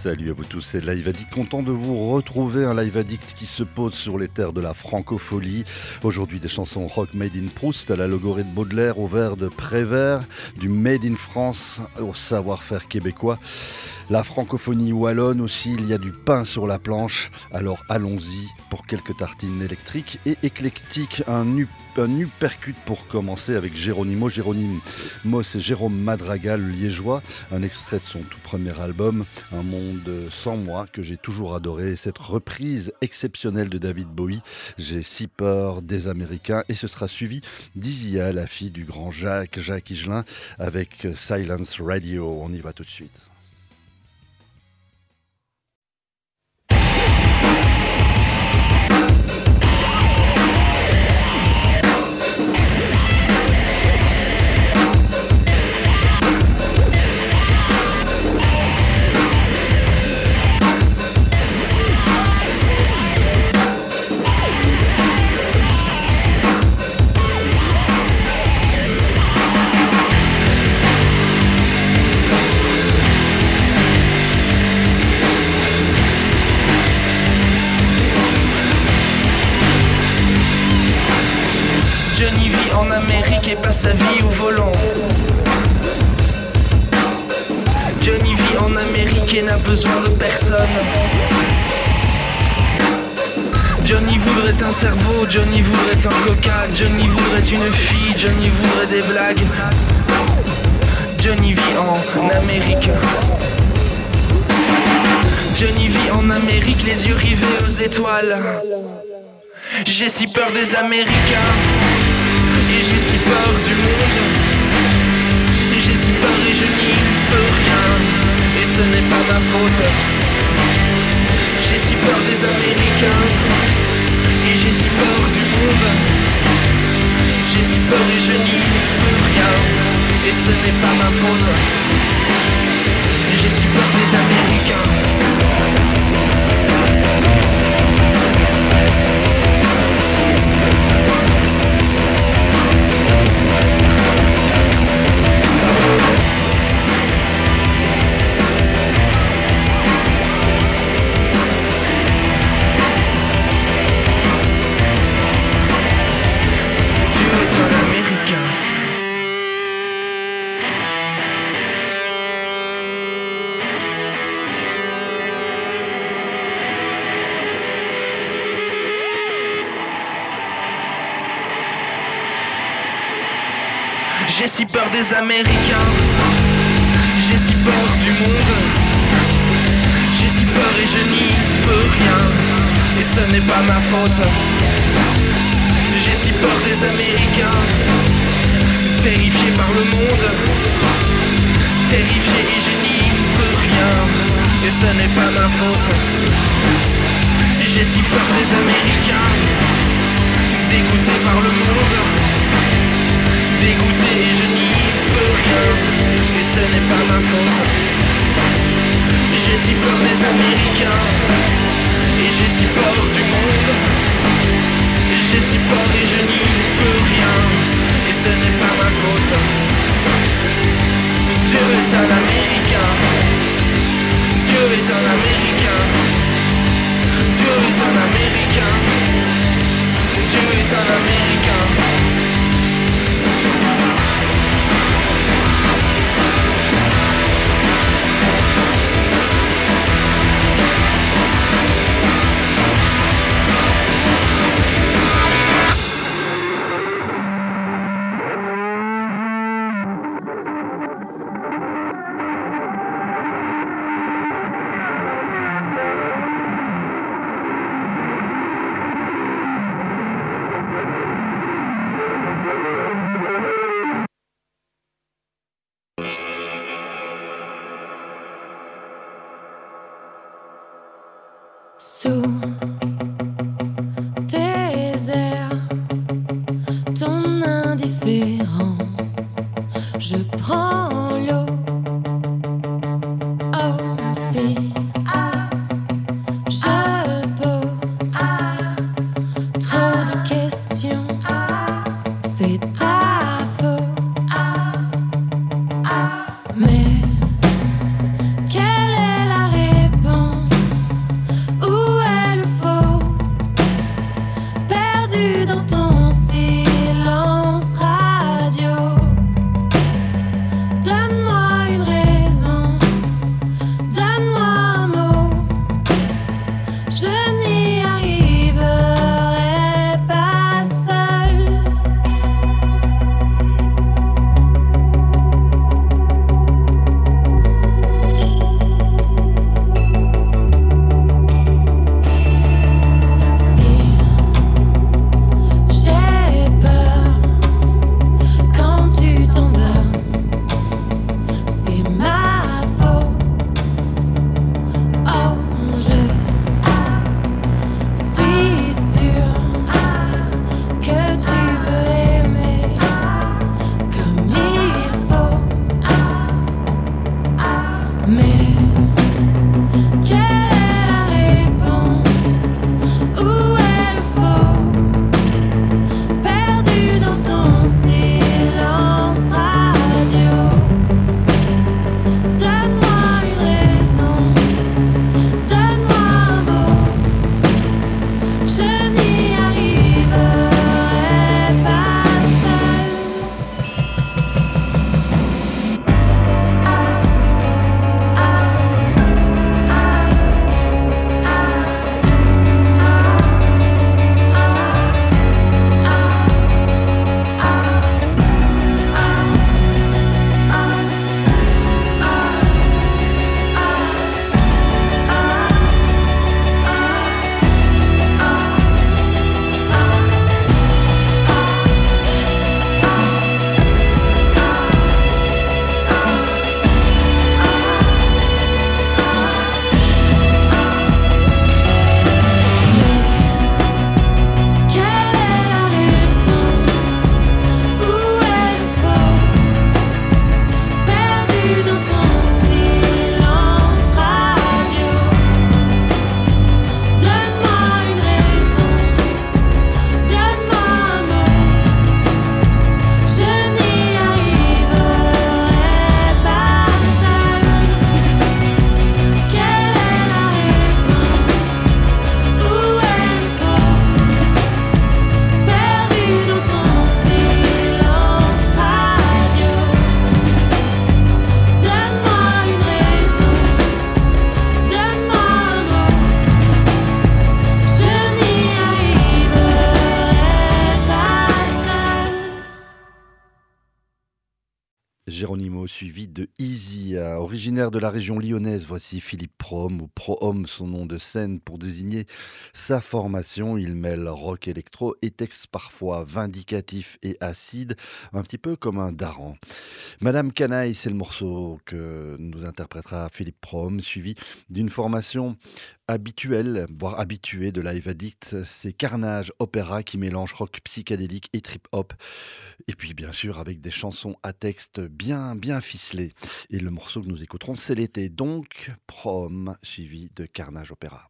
Salut à vous tous, c'est Live Addict, content de vous retrouver, un Live Addict qui se pose sur les terres de la francophonie. Aujourd'hui des chansons rock made in Proust, à la logorée de Baudelaire, au vers de Prévert, du made in France au savoir-faire québécois. La francophonie wallonne aussi, il y a du pain sur la planche, alors allons-y pour quelques tartines électriques et éclectiques. Un uppercut pour commencer avec Geronimo. Geronimo, c'est Jérôme Madraga, le liégeois, un extrait de son tout premier album, Un monde sans moi, que j'ai toujours adoré. Et cette reprise exceptionnelle de David Bowie, J'ai si peur des Américains, et ce sera suivi d'Isia, la fille du grand Jacques Higelin, avec Silence Radio. On y va tout de suite. Johnny vit en Amérique et passe sa vie au volant. Johnny vit en Amérique et n'a besoin de personne. Johnny voudrait un cerveau, Johnny voudrait un coca, Johnny voudrait une fille, Johnny voudrait des blagues. Johnny vit en Amérique. Johnny vit en Amérique, les yeux rivés aux étoiles. J'ai si peur des Américains. Et j'ai si peur du monde. Et j'ai si peur et je n'y peux rien. Et ce n'est pas ma faute. J'ai si peur des Américains. Et j'ai si peur du monde. J'ai si peur et je n'y peux rien. Et ce n'est pas ma faute. J'ai si peur des Américains. J'ai si peur des Américains. J'ai si peur du monde. J'ai si peur et je n'y peux rien. Et ce n'est pas ma faute. J'ai si peur des Américains. Terrifié par le monde. Terrifié et je n'y peux rien. Et ce n'est pas ma faute. J'ai si peur des Américains. Dégoûté par le monde. Dégoûté et je n'y peux rien. Et ce n'est pas ma faute. J'ai si peur des Américains. Et j'ai si peur du monde. J'ai si peur et je n'y peux rien. Et ce n'est pas ma faute. Dieu est un Américain. Dieu est un Américain. Dieu est un Américain. Dieu est un Américain. Sous tes airs, ton indifférence, je prends l'eau aussi. Je pose trop de questions, c'est ta faute. Mais quelle est la réponse? Geronimo, suivi de Isia. Originaire de la région lyonnaise, voici Philippe Prohomme, ou Prohomme, son nom de scène pour désigner sa formation. Il mêle rock électro et textes parfois vindicatifs et acides, un petit peu comme un daran. Madame Canaille, c'est le morceau que nous interprétera Philippe Prohomme, suivi d'une formation habituelle, voire habituée de Live Addict. C'est Carnage Opéra qui mélange rock psychédélique et trip-hop. Et puis bien sûr avec des chansons à texte bien ficelés. Et le morceau que nous écouterons, c'est l'été. Donc Prohomme suivi de Carnage Opéra.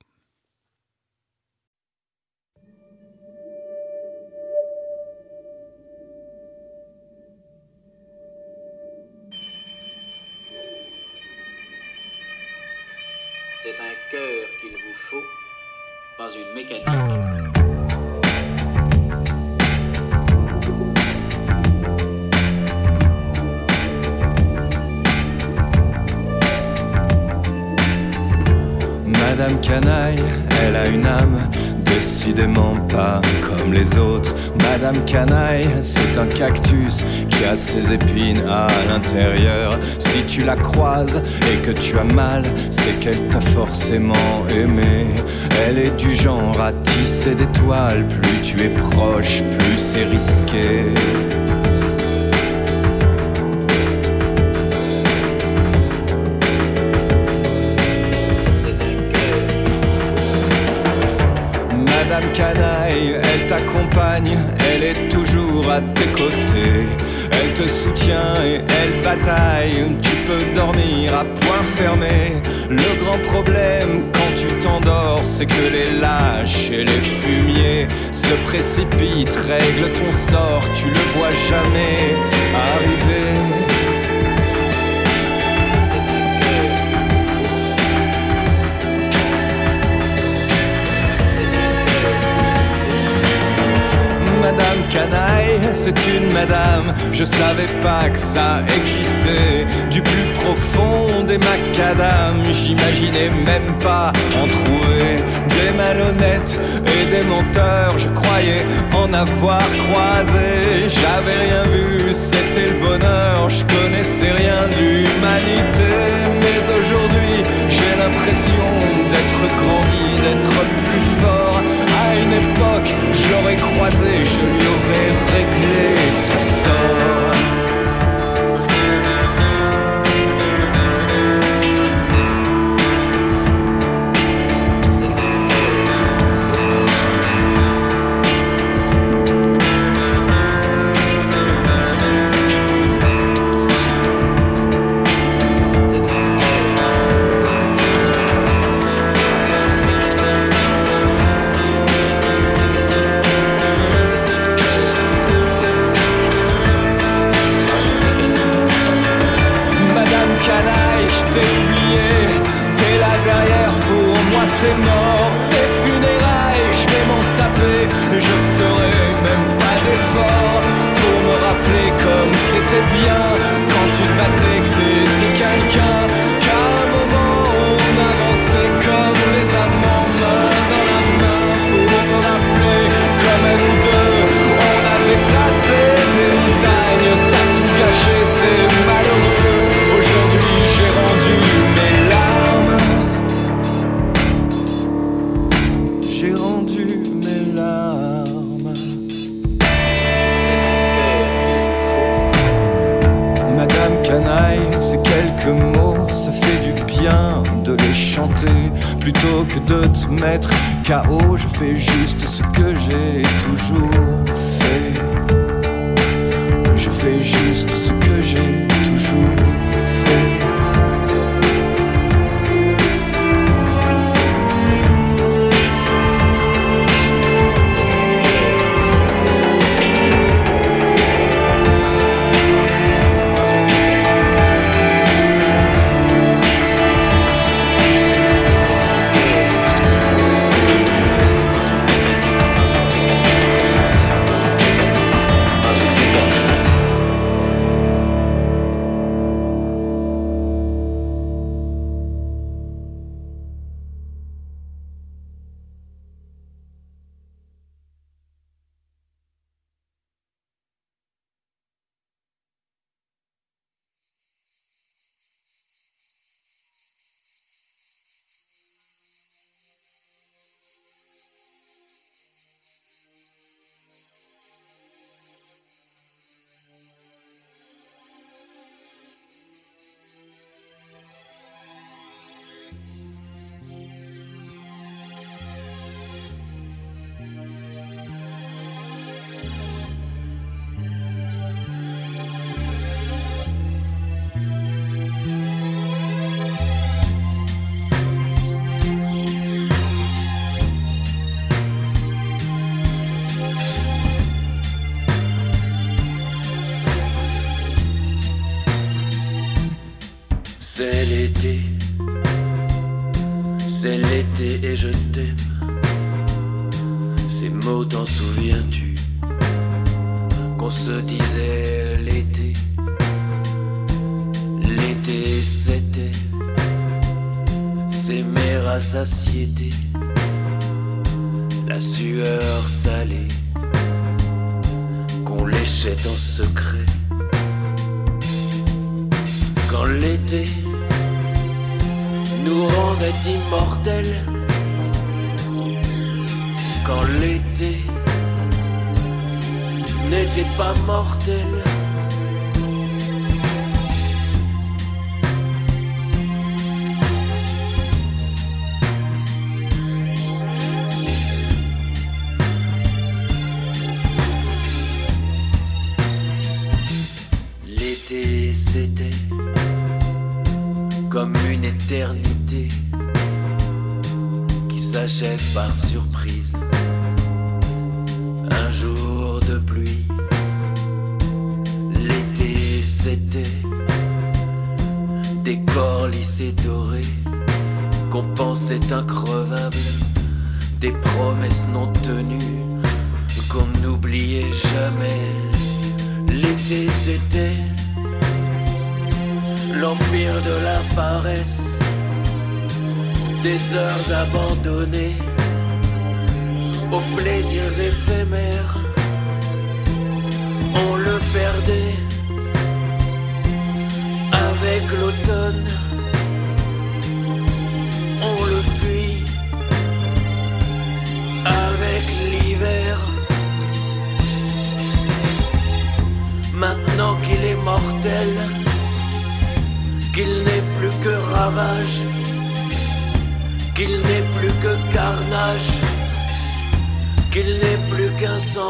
C'est un cœur qu'il vous faut, pas une mécanique. Madame Canaille, elle a une âme, décidément pas comme les autres. Madame Canaille, c'est un cactus qui a ses épines à l'intérieur. Si tu la croises et que tu as mal, c'est qu'elle t'a forcément aimé. Elle est du genre à tisser des toiles, plus tu es proche, plus c'est risqué. Madame Canaille, elle t'accompagne, elle est toujours à tes côtés. Elle te soutient et elle bataille, tu peux dormir à poing fermé. Le grand problème quand tu t'endors, c'est que les lâches et les fumiers se précipitent, règlent ton sort, tu le vois jamais arriver. Madame Canaille, c'est une madame, je savais pas que ça existait. Du plus profond des macadams, j'imaginais même pas en trouver. Des malhonnêtes et des menteurs, je croyais en avoir croisé. J'avais rien vu, c'était le bonheur, je connaissais rien d'humanité. Mais aujourd'hui, j'ai l'impression d'être grandi, d'être plus fort. À une époque, je l'aurais croisé, je lui aurais réglé son sort. C'est mort, tes funérailles, je vais m'en taper et je ferai même pas d'effort pour me rappeler comme c'était bien quand tu te battais, que t'étais quelqu'un, qu'à un moment on avançait comme les amants, main dans la main, pour me rappeler comme à nous deux, on a déplacé des montagnes, t'as tout gâché, c'est malheureux. Aujourd'hui j'ai rendu mes larmes. J'ai rendu mes larmes. Madame Canaille, ces quelques mots, ça fait du bien de les chanter. Plutôt que de te mettre KO, je fais juste ce que j'ai toujours fait. Je fais juste ce que j'ai toujours fait. l'été, c'est l'été et je t'aime. Ces mots t'en souviens-tu, qu'on se disait l'été. L'été c'était s'aimer à satiété, la sueur salée qu'on léchait en secret. Quand l'été nous rendait immortels, quand l'été n'était pas mortel. L'été c'était comme une éternité qui s'achève par surprise. Un jour de pluie. L'été c'était des corps lissés dorés qu'on pensait increvables, des promesses non tenues qu'on n'oubliait jamais. L'été c'était l'empire de la paresse, des heures abandonnées aux plaisirs éphémères. On le perdait avec l'automne, on le fuit avec l'hiver. Maintenant qu'il est mortel, qu'il n'est plus que ravage, qu'il n'est plus que carnage, qu'il n'est plus qu'un sang.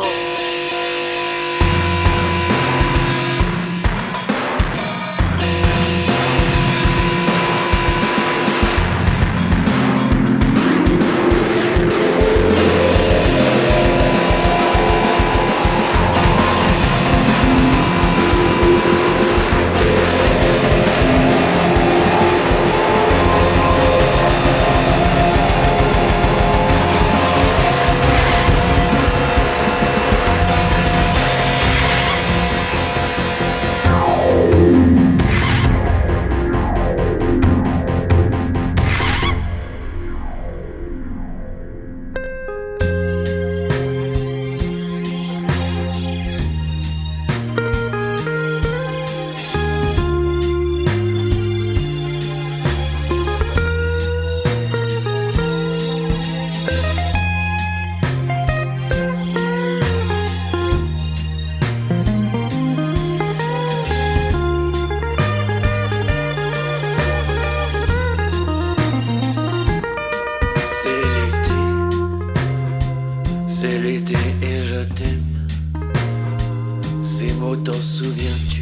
C'est l'été et je t'aime. Ces mots t'en souviens-tu,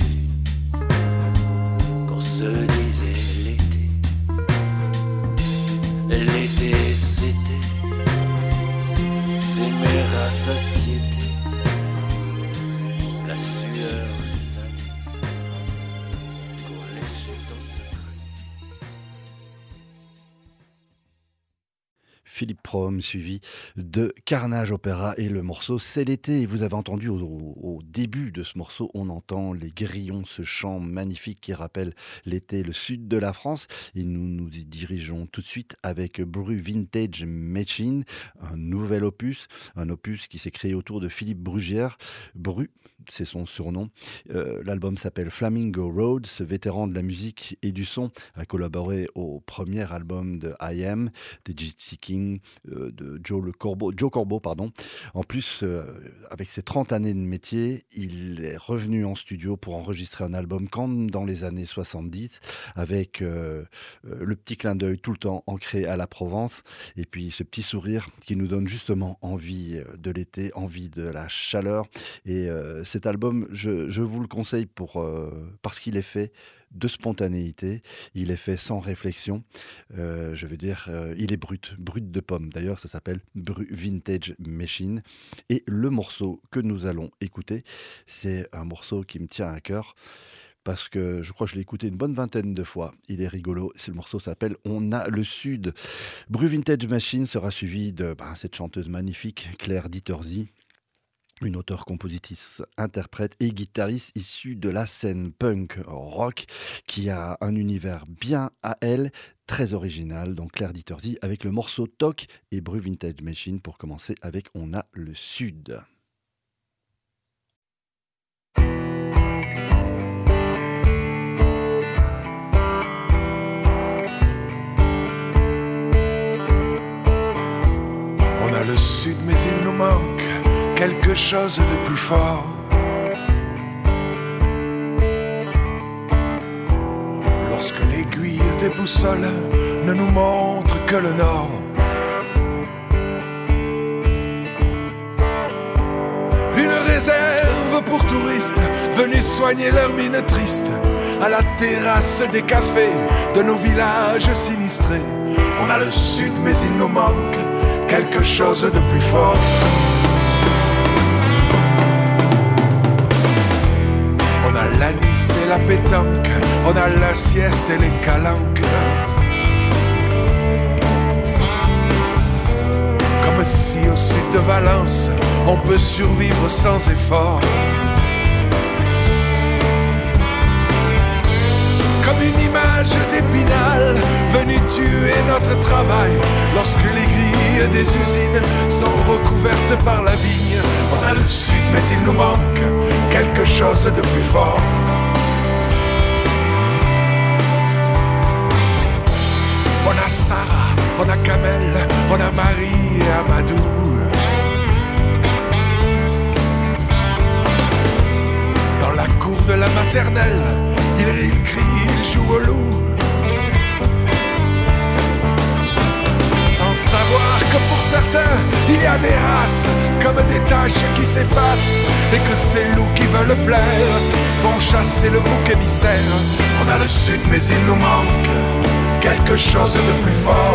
qu'on se disait l'été. L'été c'était s'aimer à satiété, la sueur salée qu'on léchait en secret. Philippe Prom, suivi de Carnage Opéra et le morceau C'est l'été. Et vous avez entendu au début de ce morceau, on entend les grillons, ce chant magnifique qui rappelle l'été, le sud de la France. Et nous nous y dirigeons tout de suite avec Bru Vintage Machine, un nouvel opus, un opus qui s'est créé autour de Philippe Brugière. Bru, c'est son surnom. L'album s'appelle Flamingo Road. Ce vétéran de la musique et du son a collaboré au premier album de I Am, des Gypsy Kings, de Joe Corbeau, pardon. En plus, avec ses 30 années de métier, il est revenu en studio pour enregistrer un album comme dans les années 70, avec le petit clin d'œil tout le temps ancré à la Provence, et puis ce petit sourire qui nous donne justement envie de l'été, envie de la chaleur. Et cet album, je vous le conseille parce qu'il est fait de spontanéité, il est fait sans réflexion, je veux dire, il est brut de pomme. D'ailleurs, ça s'appelle Bru Vintage Machine. Et le morceau que nous allons écouter, c'est un morceau qui me tient à cœur, parce que je crois que je l'ai écouté une bonne vingtaine de fois. Il est rigolo. Le morceau s'appelle On a le Sud. Bru Vintage Machine sera suivi de cette chanteuse magnifique, Claire Dieterzy. Une auteure, compositrice, interprète et guitariste issue de la scène punk rock qui a un univers bien à elle, très original. Donc Claire Dieterzy avec le morceau Toc et Bru Vintage Machine pour commencer avec On a le Sud. On a le Sud mais il nous manque quelque chose de plus fort. Lorsque l'aiguille des boussoles ne nous montre que le nord. Une réserve pour touristes venus soigner leur mine triste à la terrasse des cafés de nos villages sinistrés. On a le Sud mais il nous manque quelque chose de plus fort. On a l'anis et la pétanque, on a la sieste et les calanques. Comme si au sud de Valence, on peut survivre sans effort. Comme une image d'Épinal venue tuer notre travail. Lorsque les grilles des usines sont recouvertes par la vigne. On a le Sud mais il nous manque quelque chose de plus fort. On a Sarah, on a Kamel, on a Marie et Amadou. Dans la cour de la maternelle, il rit, il crie, il joue au loup. Sans savoir que pour certains, il y a des races comme des taches qui s'effacent. Et que ces loups qui veulent plaire vont chasser le bouc émissaire. On a le Sud mais il nous manque quelque chose de plus fort.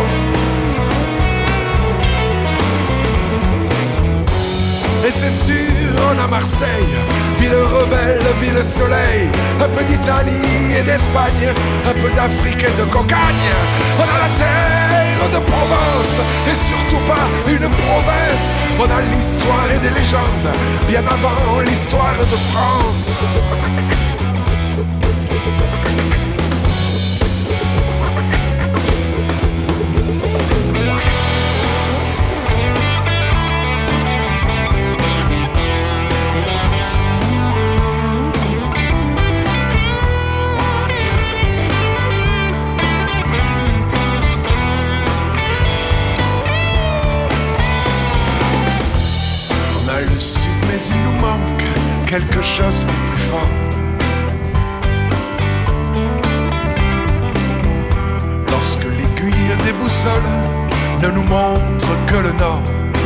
Et c'est sûr, on a Marseille, ville rebelle, ville soleil. Un peu d'Italie et d'Espagne, un peu d'Afrique et de cocagne. On a la terre de Provence, et surtout pas une province. On a l'histoire et des légendes, bien avant l'histoire de France. Il nous manque quelque chose de plus fort. Lorsque l'aiguille des boussoles ne nous montre que le nord.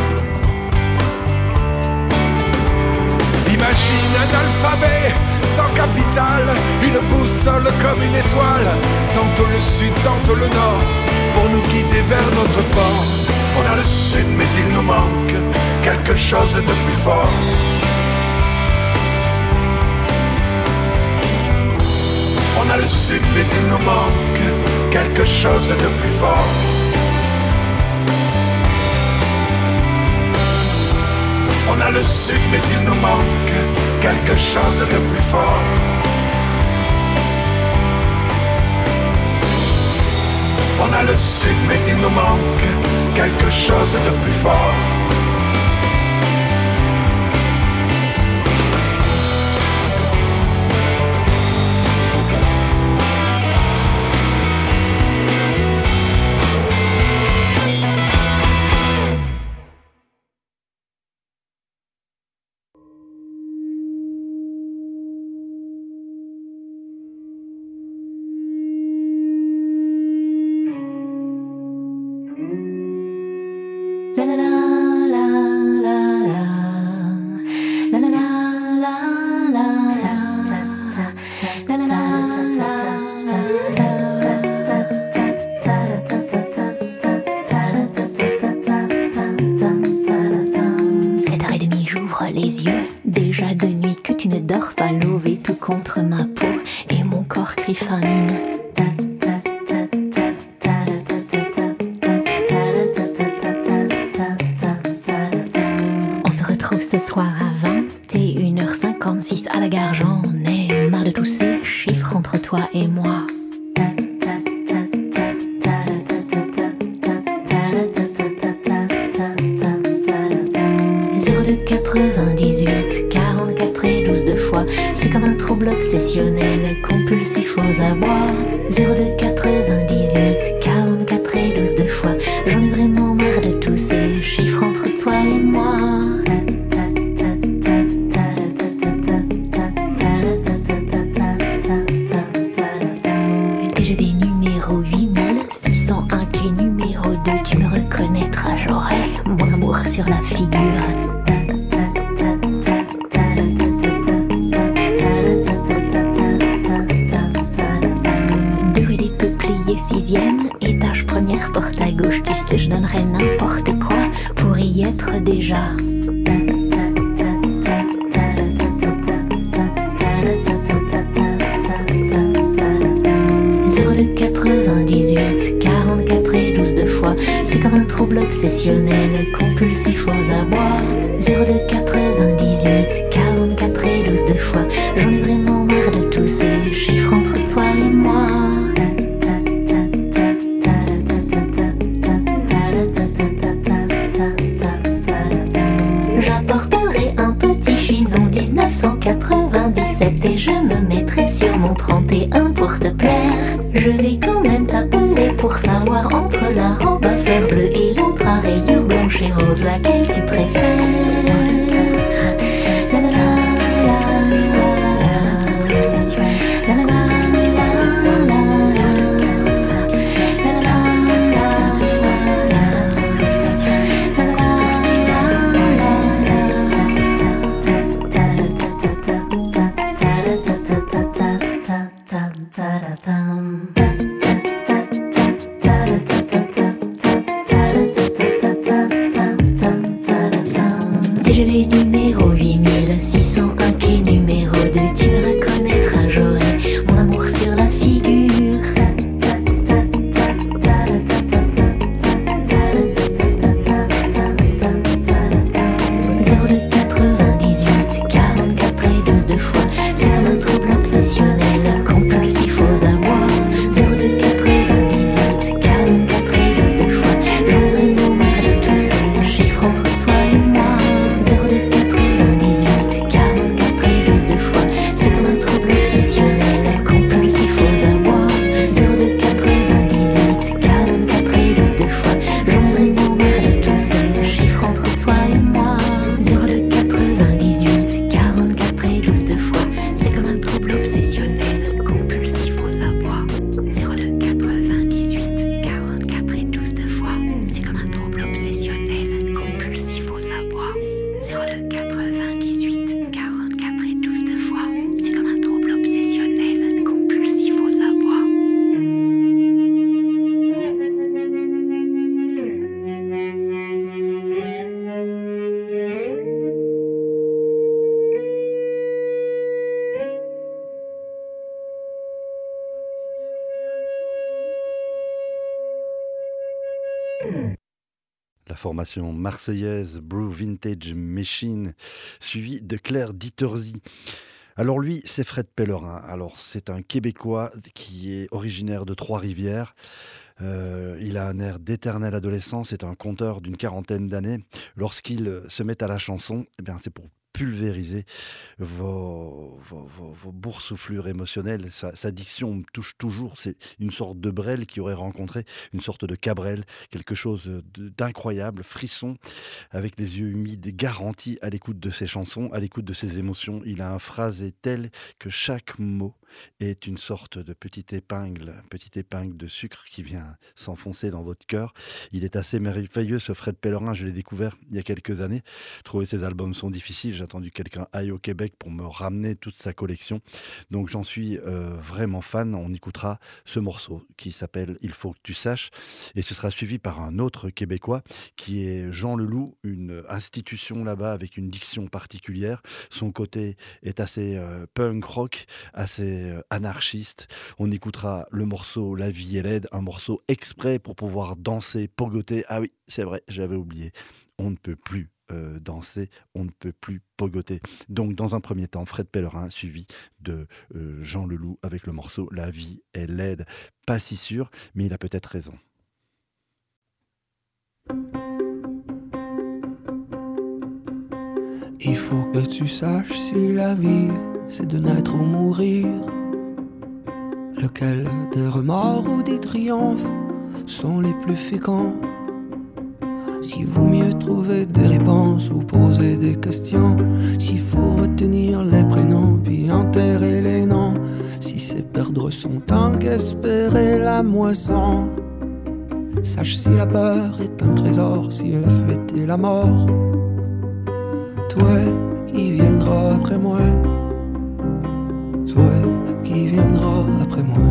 Imagine un alphabet sans capitale, une boussole comme une étoile, tantôt le sud, tantôt le nord, pour nous guider vers notre port. On a le Sud mais il nous manque quelque chose de plus fort. On a le Sud mais il nous manque quelque chose de plus fort. On a le Sud mais il nous manque quelque chose de plus fort. On a le Sud mais il nous manque quelque chose de plus fort. La la la la soir à 21h56 à la gare, j'en ai marre de tous ces chiffres entre toi et moi. 98, 44 et 12 deux fois, c'est comme un trouble obsessionnel, compulsif aux abois. 02 98, 44 et 12 deux fois, j'en ai vraiment marre de tous ces chiffres entre toi et moi. TGV numéro 8601 qui est numéro 2, tu me reconnaîtras, j'aurai mon amour sur la figure. Sixième étage, première porte à gauche, tu sais je donnerais n'importe quoi pour y être déjà. 02 98, 44 et 12 deux fois, c'est comme un trouble obsessionnel, compulsif aux abois. 02 98, 44 et 12 deux fois, j'en ai vraiment marre de tous ces chiffres entre toi et moi. J'apporterai un petit chinon 1997 et je me mettrai sur mon 31 pour te plaire. Je vais quand même t'appeler pour savoir entre la robe à fleurs bleues et l'autre à rayures blanches et roses, laquelle tu préfères. TGV numéro 8601 qui est numéro 2, tu me reconnaîtras, j'aurai mon amour sur la figure. 02 98, 44 et 12 deux fois, c'est comme un trouble obsessionnel, compulsif aux abois. 02 98, 44 et 12 deux fois, j'en ai vraiment marre de tous ces chiffres entre toi et moi. 02 98, 44 et 12 deux fois, c'est comme un trouble obsessionnel, compulsif aux abois. 02 98, 44 et 12 deux fois, j'en ai vraiment marre de tous ces chiffres entre toi et moi. 02 98, 44 et 12 deux fois, c'est comme un trouble obsessionnel, compulsif aux abois. 02 98, 44 et 12 deux fois, c'est comme un trouble obsessionnel, compulsif aux abois. 02 98, 44 et 12 deux fois, c'est comme un trouble obsessionnel, compulsif aux abois. La formation marseillaise Brew Vintage Machine, suivie de Claire Dieterzy. Alors lui, c'est Fred Pellerin. Alors c'est un Québécois qui est originaire de Trois-Rivières. Il a un air d'éternel adolescent. C'est un conteur d'une quarantaine d'années. Lorsqu'il se met à la chanson, eh bien, c'est pour pulvériser vos boursouflures émotionnelles. Sa diction me touche toujours. C'est une sorte de Brel qui aurait rencontré une sorte de Cabrel, quelque chose d'incroyable, frisson, avec les yeux humides, garantis à l'écoute de ses chansons, à l'écoute de ses émotions. Il a un phrasé tel que chaque mot est une sorte de petite épingle de sucre qui vient s'enfoncer dans votre cœur. Il est assez merveilleux, ce Fred Pellerin. Je l'ai découvert il y a quelques années. Trouver ses albums sont difficiles. J'ai attendu que quelqu'un aille au Québec pour me ramener toute sa collection. Donc j'en suis vraiment fan. On écoutera ce morceau qui s'appelle « Il faut que tu saches ». Et ce sera suivi par un autre Québécois qui est Jean Leloup, une institution là-bas avec une diction particulière. Son côté est assez punk rock, assez anarchiste. On écoutera le morceau La vie est laide, un morceau exprès pour pouvoir danser, pogoter. Ah oui, c'est vrai, j'avais oublié. On ne peut plus danser, on ne peut plus pogoter. Donc dans un premier temps, Fred Pellerin, suivi de Jean Leloup avec le morceau La vie est laide. Pas si sûr, mais il a peut-être raison. Il faut que tu saches si la vie c'est de naître ou mourir, lequel des remords ou des triomphes sont les plus féconds. S'il vaut mieux trouver des réponses ou poser des questions, s'il faut retenir les prénoms puis enterrer les noms, si c'est perdre son temps qu'espérer la moisson. Sache si la peur est un trésor, si la fuite est la mort. Toi qui viendras après moi, toi qui viendras après moi.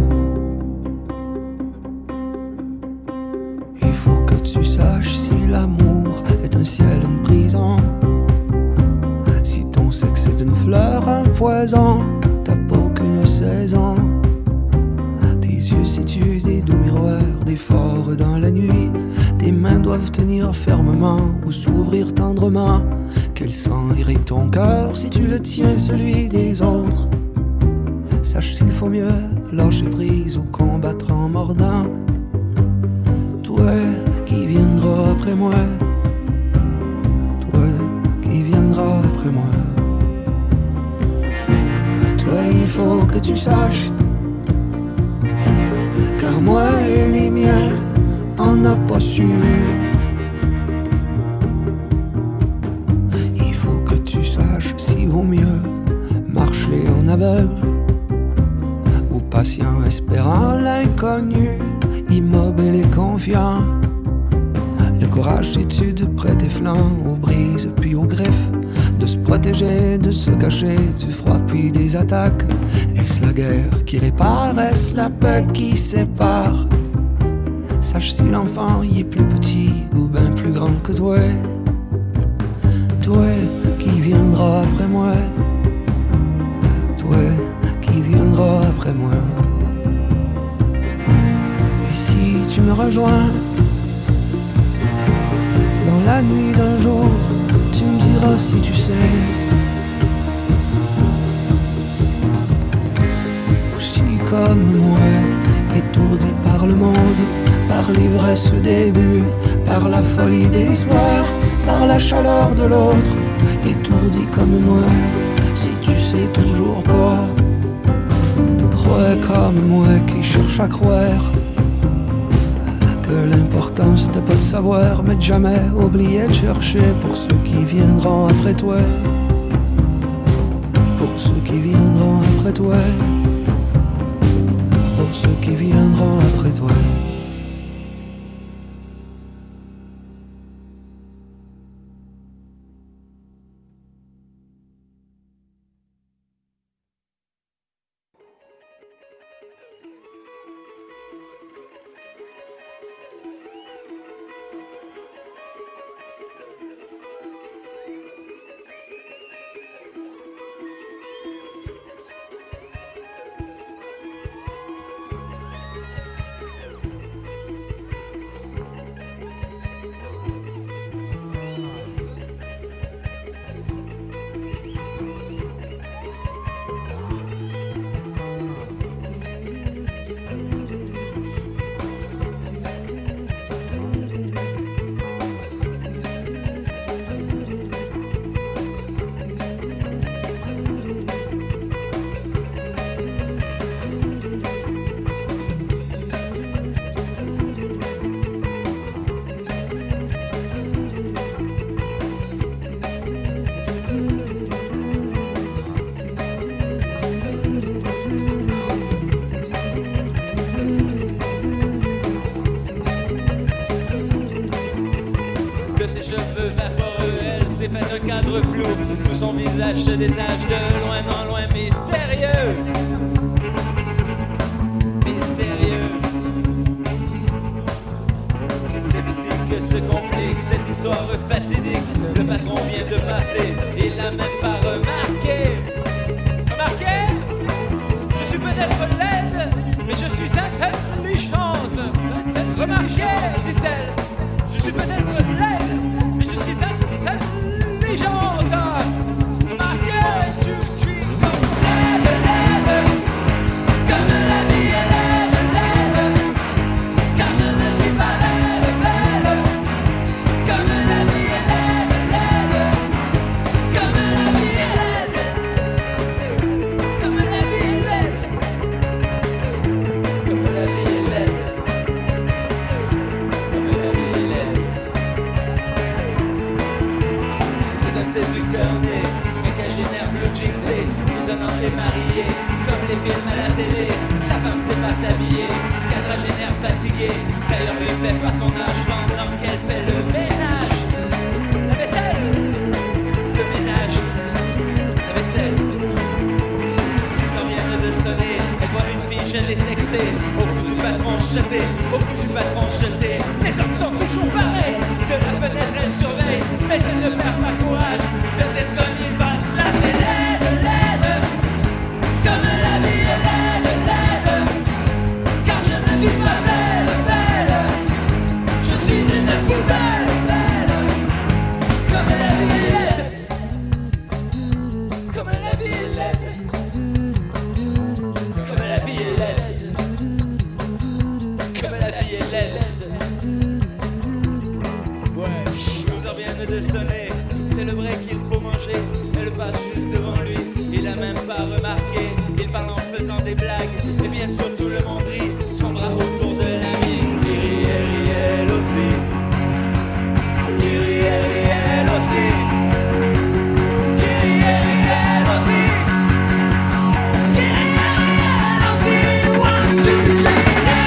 Il faut que tu saches si l'amour est un ciel, une prison, si ton sexe est une fleur, un poison, ta peau qu'une saison. Tes yeux situent des doux miroirs, des forts dans la nuit. Tes mains doivent tenir fermement ou s'ouvrir tendrement. Quel sang irrite ton cœur si tu le tiens celui des autres. Sache s'il faut mieux lâcher prise ou combattre en mordant. Toi qui viendras après moi, toi qui viendras après moi. Toi il faut que tu saches, car moi et les miens on n'a pas su. Il faut que tu saches s'il vaut mieux marcher en aveugle ou patient espérant l'inconnu, immobile et confiant. Le courage c'est-tu de prêter flanc aux brises puis aux griffes, de se protéger, de se cacher du froid puis des attaques. Est-ce la guerre qui répare, est-ce la paix qui sépare? Sache si l'enfant y est plus petit ou bien plus grand que toi. Toi qui viendras après moi, toi qui viendras après moi. Et si tu me rejoins dans la nuit d'un jour, tu me diras si tu sais, ou si comme moi, étourdi par le monde, par l'ivresse des buts, par la folie des soirs, par la chaleur de l'autre, étourdi comme moi, si tu sais toujours pas. Crois comme moi qui cherche à croire que l'important c'était pas de savoir, mais de jamais oublier de chercher pour ceux qui viendront après toi. Pour ceux qui viendront après toi. Pour ceux qui viendront après toi. Tout son visage se détache de loin en loin, mystérieux. Mystérieux. C'est ici que se complique cette histoire fatidique. Le patron vient de passer, il l'a même pas remarqué. Remarqué? Je suis peut-être laide, mais je suis intelligente. Remarquez, dit-elle, je suis peut-être laide, mais je suis intelligente. séducteur né, quinquagénaire blue jeansé, prisonnant et marié, comme les films à la télé. Sa femme sait pas s'habiller, quadragénaire fatigué, d'ailleurs lui fait pas son âge pendant qu'elle fait le ménage. La vaisselle, le ménage, la vaisselle. 10 heures viennent de sonner, elle voit une fille jeune et sexée, au cou du patron jeté, au cou du patron jeté. Les hommes sont toujours pareils, de la fenêtre elle surveille, mais elle ne perd pas courage, de cette conne il passe là, c'est laide, laide, comme la vie est laide, laide, car je ne suis pas belle, belle, je suis une poubelle, belle, comme la vie est laide, comme la vie est laide, comme la vie est laide, comme la vie est laide. Ouais, 12 heures viennent de sonner, c'est le vrai qu'il faut manger. Elle passe juste devant lui, il a même pas remarqué. Il parle en faisant des blagues, et bien sûr tout le monde rit. Son bras autour de l'ami, qui rit, elle rit elle aussi. Qui rit, elle rit elle aussi. Qui rit, elle rit elle aussi. Qui rit, elle rit elle aussi. One, two, three.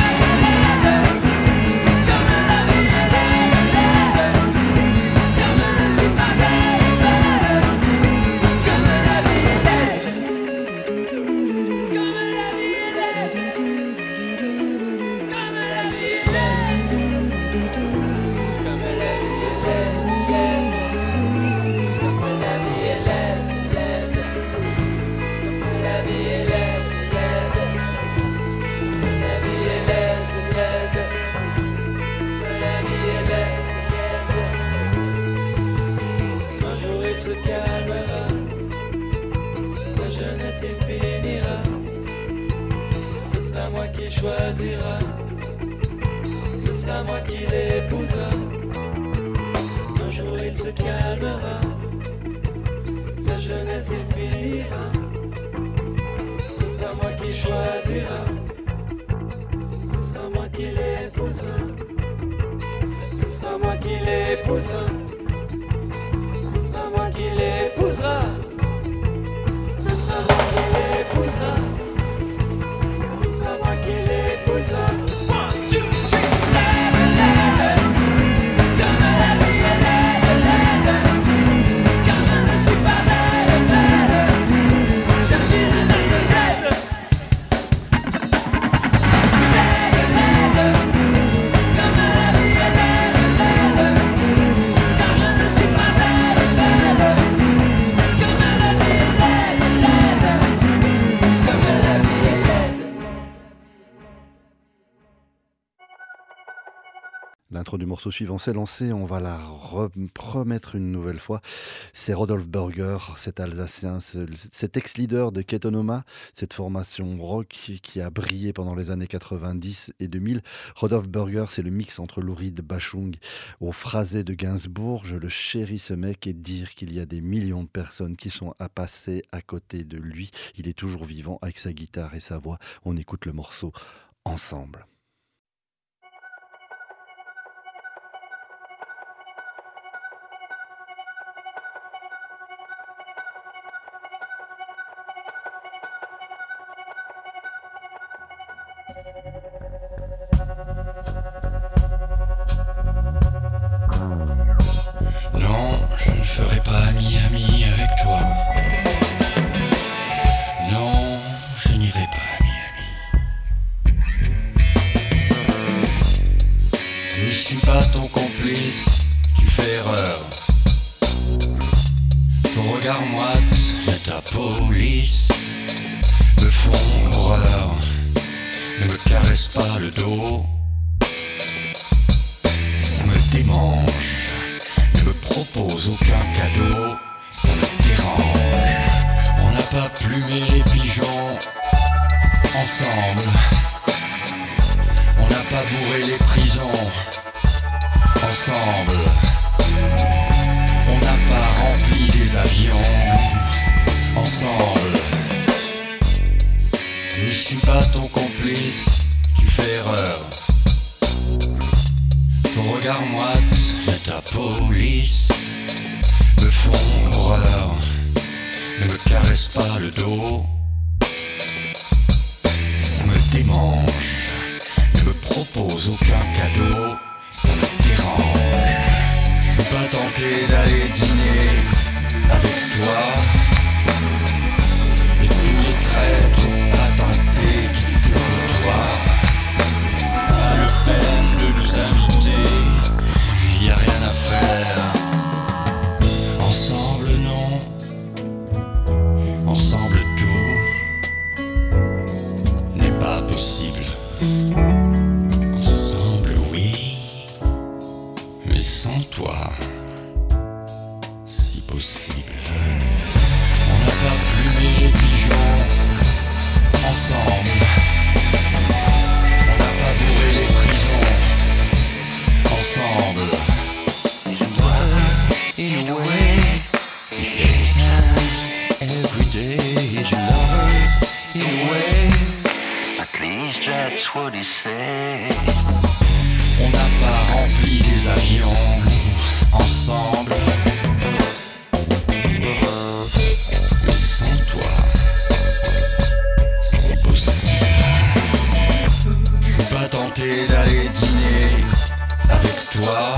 Choisira, ce sera moi qui l'épousera. Un jour il se calmera, sa jeunesse il finira. Ce sera moi qui choisira, ce sera moi qui l'épousera. Ce sera moi qui l'épousera, ce sera moi qui l'épousera. Ce sera moi qui l'épousera. L'intro du morceau suivant s'est lancée, on va la remettre une nouvelle fois. C'est Rodolphe Burger, cet Alsacien, cet ex-leader de Ketonoma, cette formation rock qui a brillé pendant les années 90 et 2000. Rodolphe Burger, c'est le mix entre Lou Reed, Bashung, au phrasé de Gainsbourg. Je le chéris ce mec, et dire qu'il y a des millions de personnes qui sont à passer à côté de lui. Il est toujours vivant avec sa guitare et sa voix. On écoute le morceau ensemble. Non, je ne ferai pas ami avec toi. Non, je n'irai pas ami. Je ne suis pas ton complice, tu fais erreur. Ton regard moite de ta police me font horreur. Ne me caresse pas le dos, ça me démange. Ne me propose aucun cadeau, ça me dérange. On n'a pas plumé les pigeons ensemble. On n'a pas bourré les prisons ensemble. On n'a pas rempli des avions ensemble. Je ne suis pas ton complice, tu fais erreur. Ton regard moite de ta police me fond, horreur, ne me caresse pas le dos. Ça me démange, ne me propose aucun cadeau. Ça me dérange, je suis pas tenté d'aller dîner avec toi. Et tous les traîtres pas tentés qui te côtoient. Pas le peine de nous inviter, y a rien à faire. Ensemble non, ensemble tout n'est pas possible. Ensemble oui, mais sans toi, si possible. On n'a pas plumé les pigeons ensemble. On n'a pas bourré les prisons ensemble. In a way, you shake hands every day. Is your lover in a way? At least that's what he said. On n'a pas rempli les avions ensemble. Mais sans toi, c'est possible. Je suis pas tenté d'aller dîner avec toi.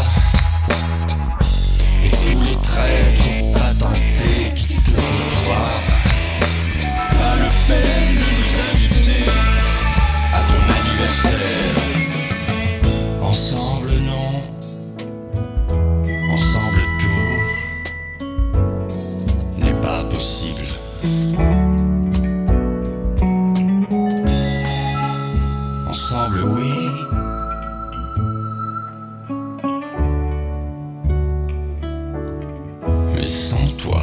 Et tous les traîtres pas tentés qui te côtoient. Pas le peine de nous inviter à ton anniversaire. Ensemble non, ensemble tout n'est pas possible. Ensemble oui, mais sans toi.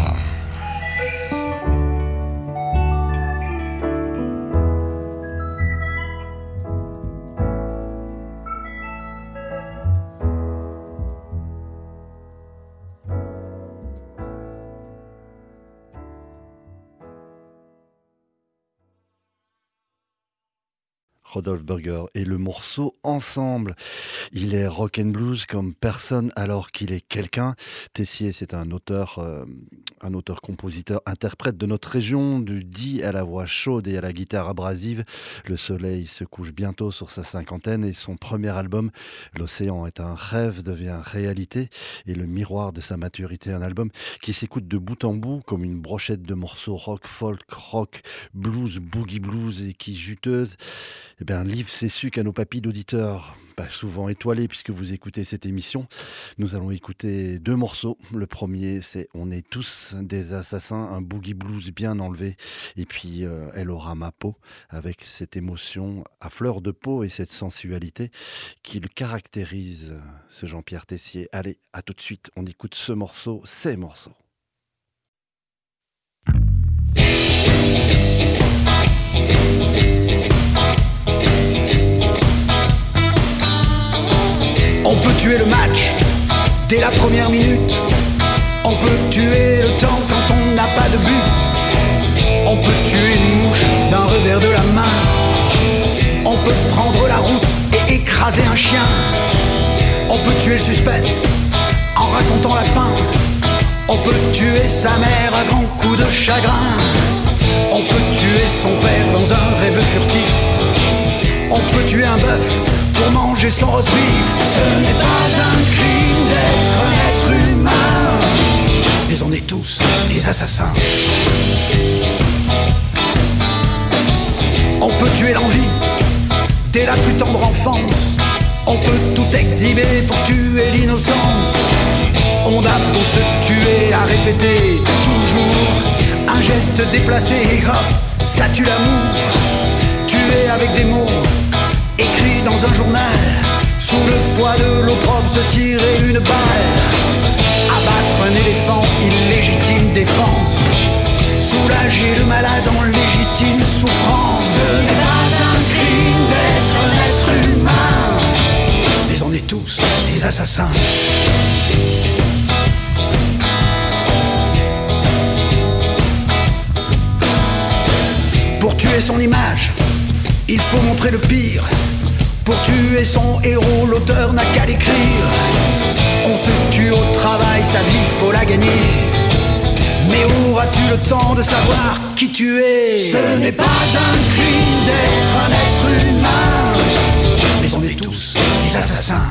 Rodolphe Burger et le morceau Ensemble. Il est rock and blues comme personne alors qu'il est quelqu'un. Tessier, c'est un auteur, compositeur, interprète de notre région, du dit à la voix chaude et à la guitare abrasive. Le soleil se couche bientôt sur sa cinquantaine et son premier album, L'Océan est un rêve, devient réalité et le miroir de sa maturité. Un album qui s'écoute de bout en bout comme une brochette de morceaux rock, folk, rock, blues, boogie blues et qui juteuse. Eh bien, livre ses sucs à nos papilles d'auditeurs, pas souvent étoilés puisque vous écoutez cette émission. Nous allons écouter deux morceaux. Le premier, c'est On est tous des assassins, un boogie blues bien enlevé. Et puis, Elle aura ma peau, avec cette émotion à fleur de peau et cette sensualité qui le caractérise, ce Jean-Pierre Tessier. Allez, à tout de suite, on écoute ce morceau, ces morceaux. On peut tuer le match dès la première minute. On peut tuer le temps quand on n'a pas de but. On peut tuer une mouche d'un revers de la main. On peut prendre la route et écraser un chien. On peut tuer le suspense en racontant la fin. On peut tuer sa mère à grands coups de chagrin. On peut tuer son père dans un rêve furtif. On peut tuer un bœuf pour manger son roast beef. Ce n'est pas un crime d'être un être humain, mais on est tous des assassins. On peut tuer l'envie dès la plus tendre enfance. On peut tout exhiber pour tuer l'innocence. On a beau se tuer à répéter toujours un geste déplacé, hop, ça tue l'amour. Tuer avec des mots écrit dans un journal, sous le poids de l'opprobre se tirer une balle. Abattre un éléphant, illégitime défense. Soulager le malade en légitime souffrance. Ce n'est pas un crime d'être un être humain, mais on est tous des assassins. Pour tuer son image, il faut montrer le pire. Pour tuer son héros, l'auteur n'a qu'à l'écrire. On se tue au travail, sa vie faut la gagner. Mais auras-tu le temps de savoir qui tu es? Ce n'est pas un crime d'être un être humain, mais on est tous des assassins.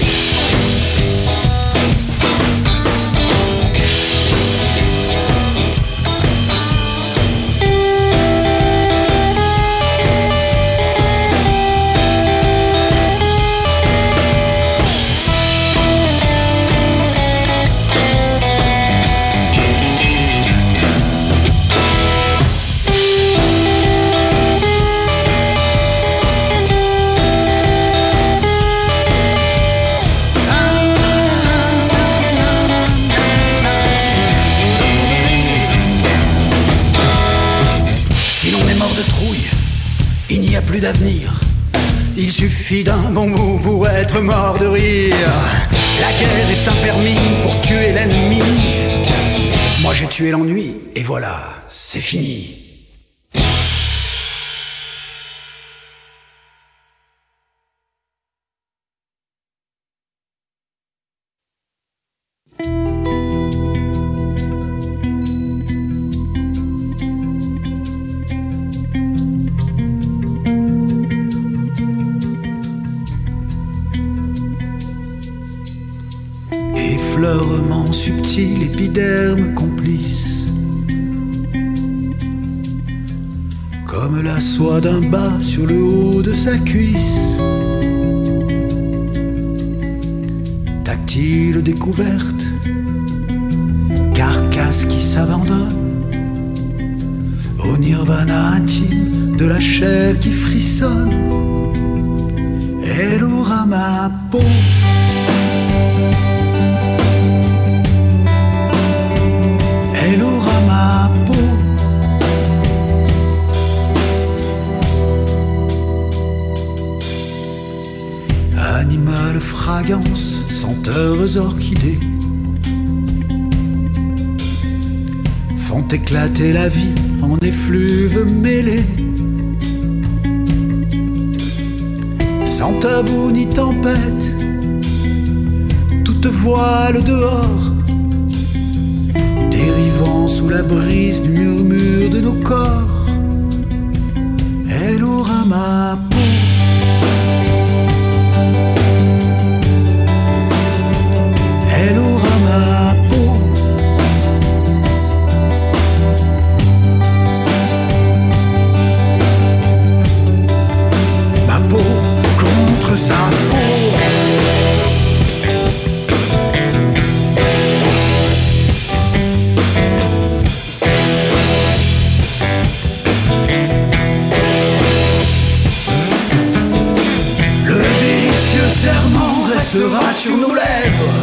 Il n'y a plus d'avenir. Il suffit d'un bon mot pour être mort de rire. La guerre est un permis pour tuer l'ennemi. Moi j'ai tué l'ennui et voilà, c'est fini. Effleurement subtil, épiderme complice, comme la soie d'un bas sur le haut de sa cuisse. Tactile découverte, carcasse qui s'abandonne au nirvana intime de la chair qui frissonne. Elle aura ma peau. Elle aura ma peau. Animal fragance, senteurs orchidées font éclater la vie en effluves mêlés. Sans tabou ni tempête, toute voile dehors, dérivant sous la brise du murmure de nos corps. Elle aura ma peau. Elle aura ma peau. Ma peau contre sa peau. Serment restera sur nos lèvres.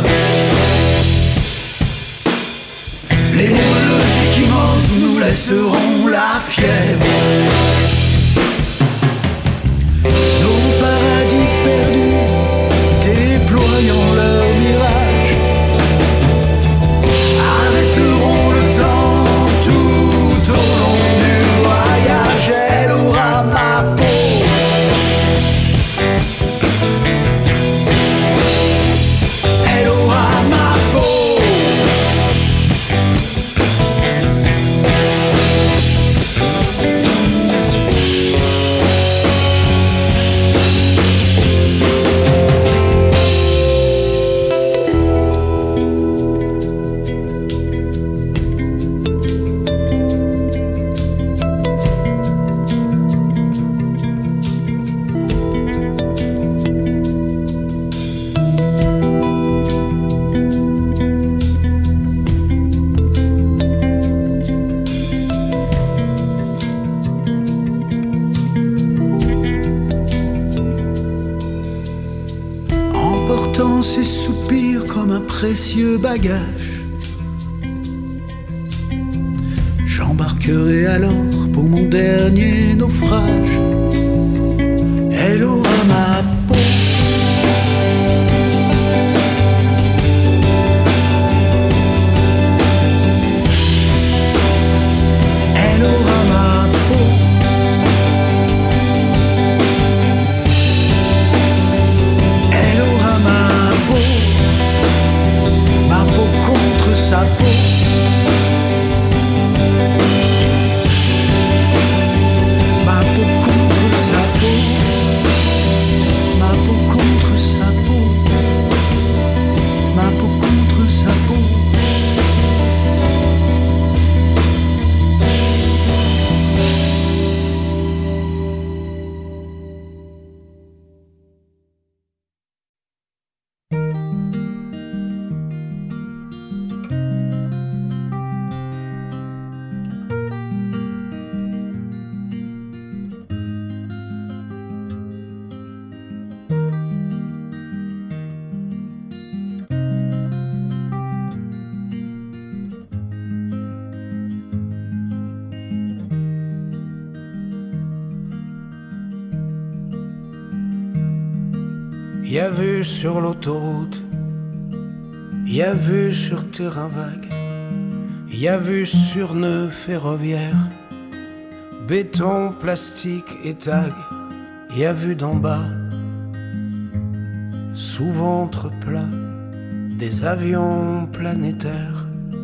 Les moelleux équimaux nous laisseront la fièvre. Nos paradis perdus déployant leur mirage arrêteront le temps tout au long du voyage. Elle aura ma peau. Ses soupirs comme un précieux bagage, j'embarquerai alors pour mon dernier naufrage. Elle aura ma peau. Elle aura ma peau. Elle aura ma peau. Ma peau contre sa peau. Ma peau contre sa peau, ma peau contre sa peau, ma peau contre sa peau. Y a vu sur l'autoroute, y a vu sur terrain vague, y a vu sur nœud ferroviaire, béton, plastique et tag, y a vu d'en bas, sous ventre plat, des avions planétaires.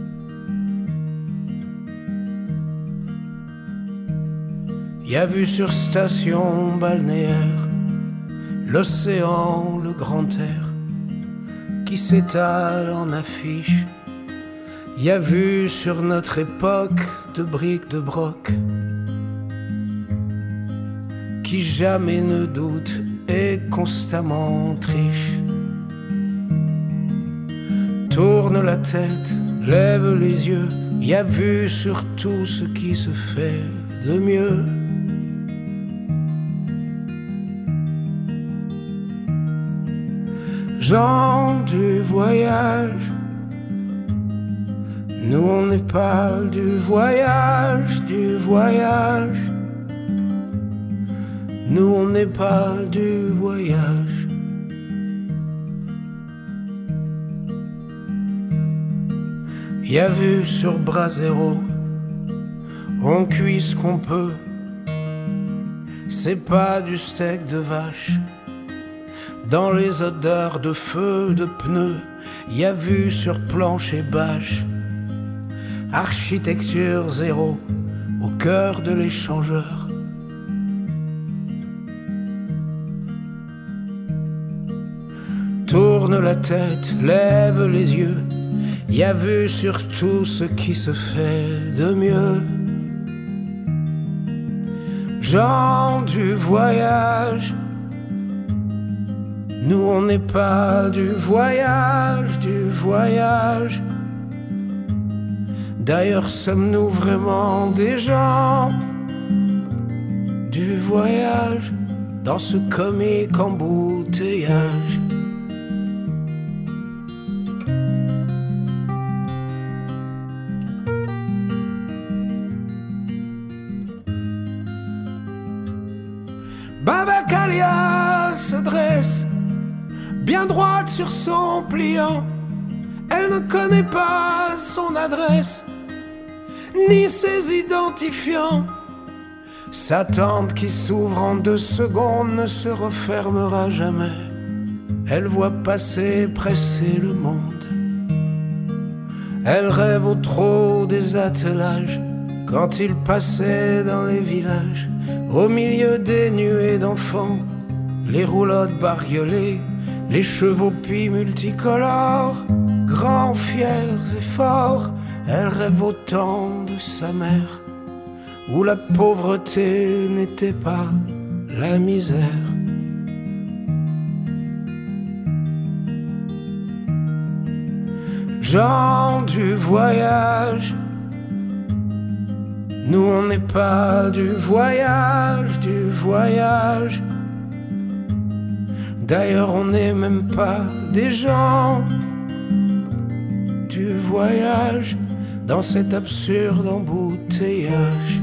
Y a vu sur station balnéaire, l'océan, le grand air, qui s'étale en affiche. Y a vu sur notre époque de briques de broc, qui jamais ne doute et constamment triche. Tourne la tête, lève les yeux, y a vu sur tout ce qui se fait de mieux. Gens du voyage, nous on n'est pas du voyage, du voyage. Nous on n'est pas du voyage. Y a vu sur Brasero, on cuit ce qu'on peut. C'est pas du steak de vache. Dans les odeurs de feu, de pneus, y a vu sur planche et bâche. Architecture zéro, au cœur de l'échangeur. Tourne la tête, lève les yeux, y a vu sur tout ce qui se fait de mieux. Gens du voyage, nous on n'est pas du voyage, du voyage. D'ailleurs sommes-nous vraiment des gens du voyage dans ce comique embouteillage. Baba Kalia se dresse, bien droite sur son pliant. Elle ne connaît pas son adresse, ni ses identifiants. Sa tente qui s'ouvre en 2 secondes ne se refermera jamais. Elle voit passer, presser le monde. Elle rêve au trot des attelages, quand il passait dans les villages, au milieu des nuées d'enfants, les roulottes bariolées, les chevaux pis multicolores, grands, fiers et forts. Elle rêve au temps de sa mère, où la pauvreté n'était pas la misère. Gens du voyage, nous on n'est pas du voyage, du voyage. D'ailleurs on n'est même pas des gens du voyage dans cet absurde embouteillage.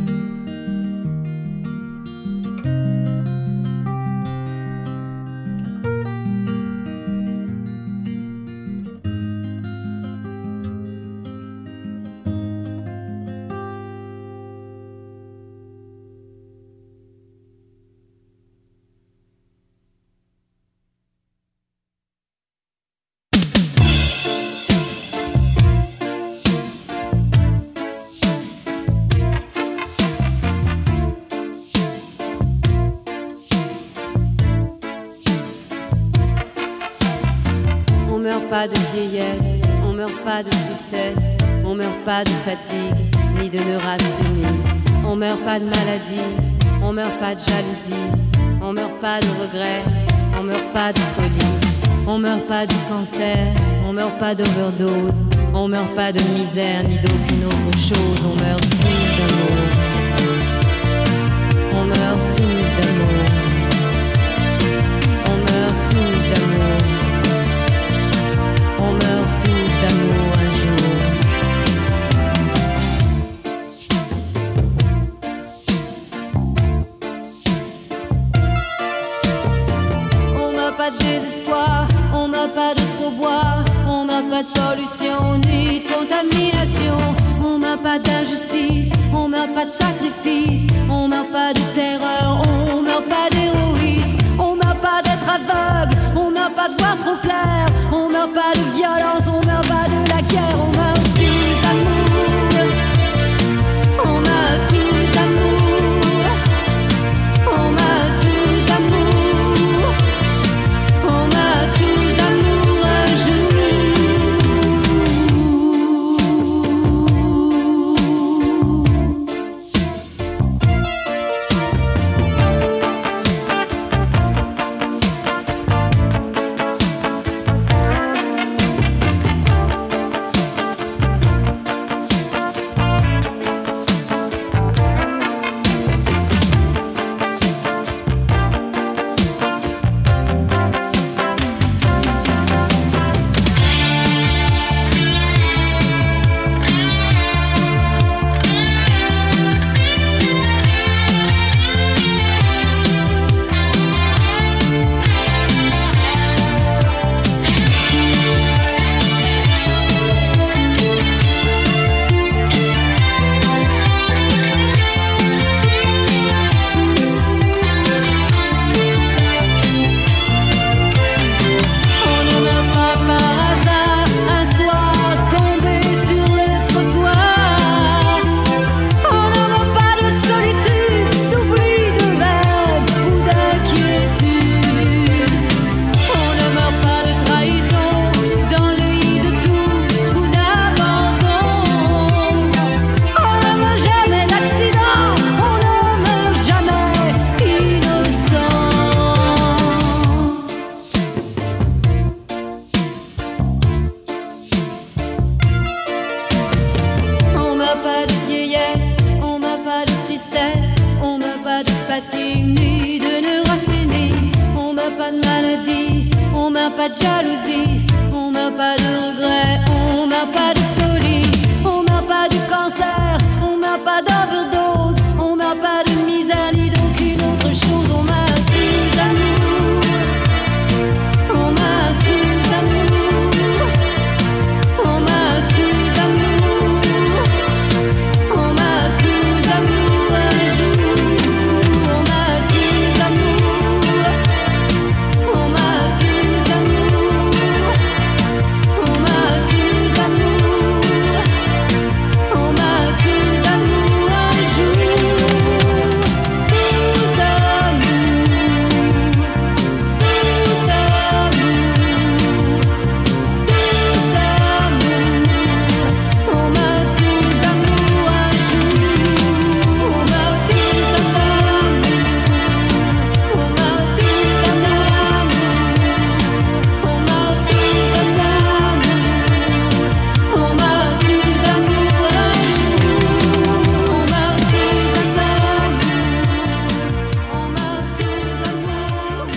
on meurt pas de tristesse, on meurt pas de fatigue, ni de neurasthénie. On meurt pas de maladie, on meurt pas de jalousie, on meurt pas de regret, on meurt pas de folie. On meurt pas du cancer, on meurt pas d'overdose, on meurt pas de misère ni d'aucune autre chose. On meurt tous d'amour, on meurt tous d'amour, on meurt tous d'amour, on meurt tous d'amour un jour. On meurt pas de désespoir, on meurt pas de trop boire, on meurt pas de pollution ni de contamination, on meurt pas d'injustice, on meurt pas de sacrifice, on meurt pas de terreur, on meurt pas d'héroïsme, on meurt pas d'être aveugle, on meurt pas de voir trop clair, on meurt pas de violence, on meurt pas de la guerre, on meurt tous d'amour, on meurt tous d'amour, on meurt tous d'amour, on meurt tous d'amour un jour. Pas de jalousie, on meurt pas de regret, on meurt pas de folie, on meurt pas du cancer, on meurt pas d'overdose, on meurt pas de misère ni d'aucune autre chose. On meurt tous d'amour, on meurt tous d'amour, on meurt tous d'amour, on meurt tous d'amour un jour. On meurt tous d'amour, on meurt tous d'amour, on meurt tous d'amour, on meurt tous d'amour un jour. Tous d'amour, tous d'amour, tous d'amour, on meurt tous d'amour un jour. On meurt tous d'amour, on meurt tous d'amour, on meurt tous d'amour, on meurt tous d'amour un jour. On meurt tous d'amour, on meurt tous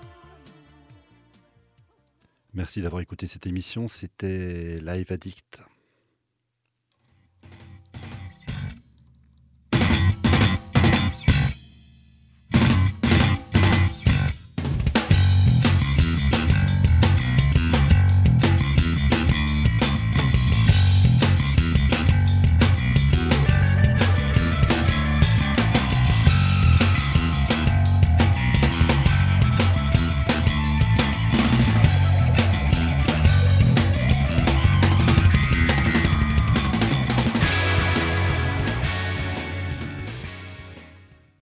d'amour. Merci d'avoir écouté cette émission, c'était Live Addict.